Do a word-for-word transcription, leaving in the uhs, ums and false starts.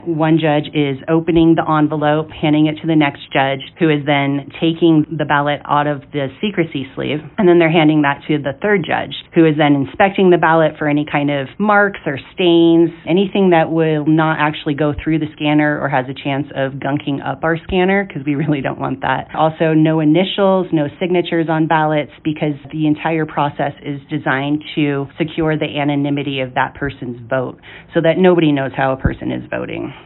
One judge is opening the envelope, handing it to the next judge, who is then taking the ballot out of the secrecy sleeve, and then they're handing that to the third judge, who is then inspecting the ballot for any kind of marks or stains, anything that will not actually go through the scanner or has a chance of gunking up our scanner, because we really don't want that. Also, no initials, no signatures on ballots, because the entire process is designed to secure the anonymity of that person's vote so that nobody knows how a person is voting.